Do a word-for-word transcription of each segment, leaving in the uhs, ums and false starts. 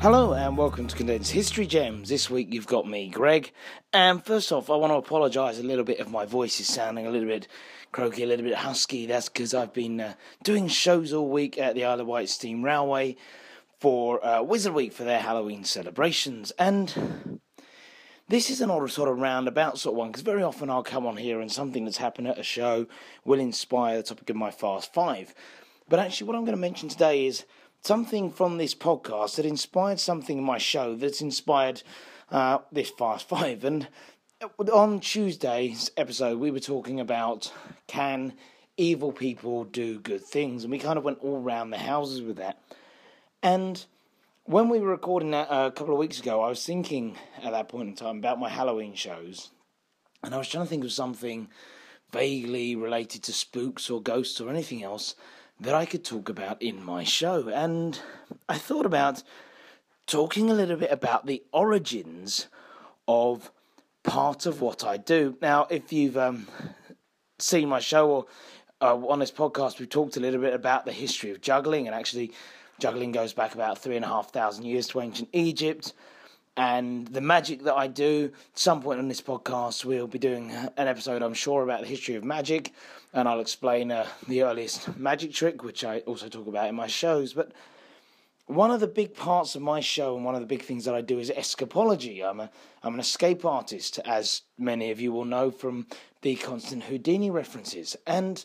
Hello and welcome to Condensed History Gems. This week you've got me, Greg. And first off, I want to apologise a little bit if my voice is sounding a little bit croaky, a little bit husky. That's because I've been uh, doing shows all week at the Isle of Wight Steam Railway for uh, Wizard Week for their Halloween celebrations. And this is an odd sort of roundabout sort of one, because very often I'll come on here and something that's happened at a show will inspire the topic of my Fast Five. But actually what I'm going to mention today is something from this podcast that inspired something in my show that's inspired uh, this Fast Five. And on Tuesday's episode, we were talking about, can evil people do good things? And we kind of went all round the houses with that. And when we were recording that uh, a couple of weeks ago, I was thinking at that point in time about my Halloween shows. And I was trying to think of something vaguely related to spooks or ghosts or anything else that I could talk about in my show. And I thought about talking a little bit about the origins of part of what I do. Now, if you've um, seen my show or uh, on this podcast, we've talked a little bit about the history of juggling, and actually juggling goes back about three and a half thousand years to ancient Egypt. And the magic that I do, at some point on this podcast, we'll be doing an episode, I'm sure, about the history of magic, and I'll explain uh, the earliest magic trick, which I also talk about in my shows. But one of the big parts of my show, and one of the big things that I do, is escapology. I'm a I'm an escape artist, as many of you will know from the constant Houdini references. And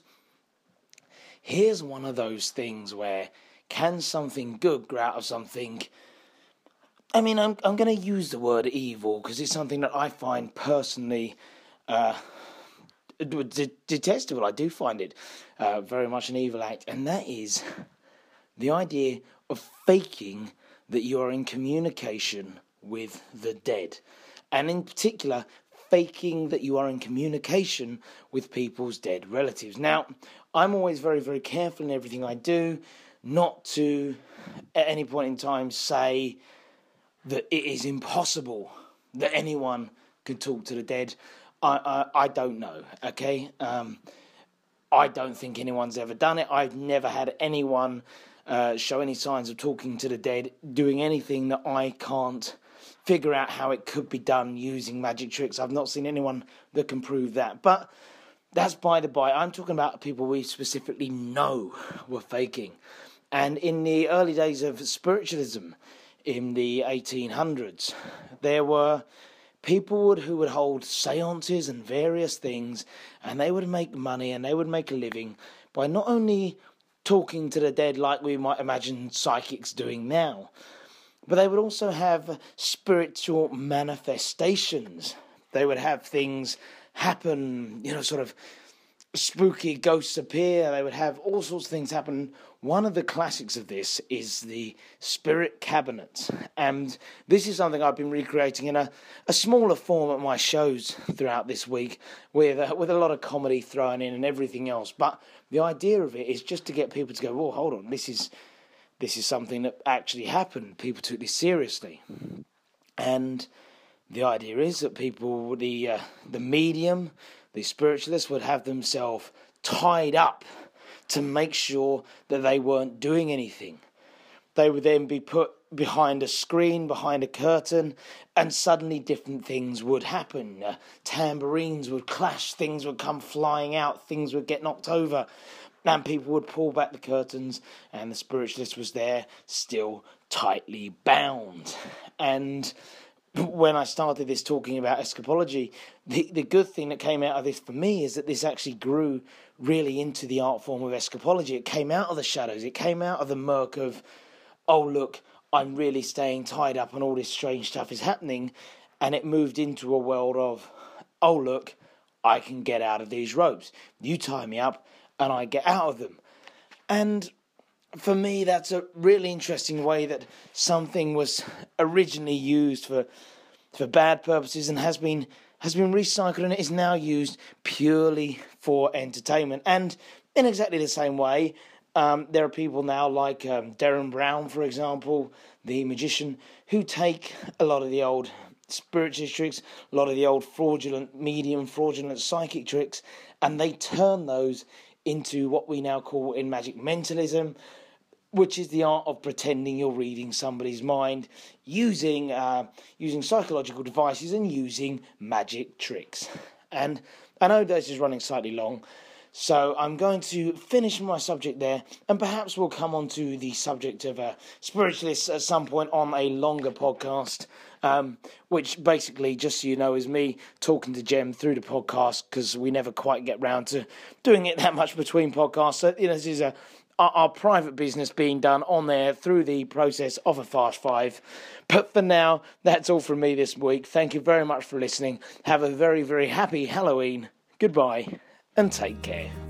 here's one of those things where, can something good grow out of something? I mean, I'm I'm going to use the word evil because it's something that I find personally uh, d- detestable. I do find it uh, very much an evil act, and that is the idea of faking that you are in communication with the dead, and in particular, faking that you are in communication with people's dead relatives. Now, I'm always very, very careful in everything I do not to, at any point in time, say that it is impossible that anyone can talk to the dead. I I, I don't know, okay? Um, I don't think anyone's ever done it. I've never had anyone uh, show any signs of talking to the dead, doing anything that I can't figure out how it could be done using magic tricks. I've not seen anyone that can prove that. But that's by the by. I'm talking about people we specifically know were faking. And in the early days of spiritualism, in the eighteen hundreds, there were people who would hold seances and various things, and they would make money and they would make a living by not only talking to the dead like we might imagine psychics doing now, but they would also have spiritual manifestations. They would have things happen, you know, sort of spooky ghosts appear. They would have all sorts of things happen. One of the classics of this is the Spirit Cabinet, and this is something I've been recreating in a, a smaller form at my shows throughout this week, with uh, with a lot of comedy thrown in and everything else. But the idea of it is just to get people to go, "Oh, hold on, this is this is something that actually happened. People took this seriously," and the idea is that people, the uh, the medium, the spiritualists, would have themselves tied up to make sure that they weren't doing anything. They would then be put behind a screen, behind a curtain, and suddenly different things would happen. Uh, tambourines would clash, things would come flying out, things would get knocked over, and people would pull back the curtains, and the spiritualist was there, still tightly bound. And when I started this talking about escapology, the, the good thing that came out of this for me is that this actually grew really into the art form of escapology. It came out of the shadows. It came out of the murk of, oh, look, I'm really staying tied up and all this strange stuff is happening. And it moved into a world of, oh, look, I can get out of these ropes. You tie me up and I get out of them. And for me, that's a really interesting way that something was originally used for for bad purposes and has been has been recycled, and it is now used purely for entertainment. And in exactly the same way, um, there are people now like um, Derren Brown, for example, the magician, who take a lot of the old spiritualist tricks, a lot of the old fraudulent medium, fraudulent psychic tricks, and they turn those into what we now call in magic mentalism, which is the art of pretending you're reading somebody's mind using uh, using psychological devices and using magic tricks. And I know this is running slightly long, so I'm going to finish my subject there, and perhaps we'll come on to the subject of uh, spiritualists at some point on a longer podcast, um, which basically, just so you know, is me talking to Jem through the podcast, because we never quite get round to doing it that much between podcasts. So, you know, this is a our, our private business being done on there through the process of a Fast Five. But for now, that's all from me this week. Thank you very much for listening. Have a very, very happy Halloween. Goodbye. And take care.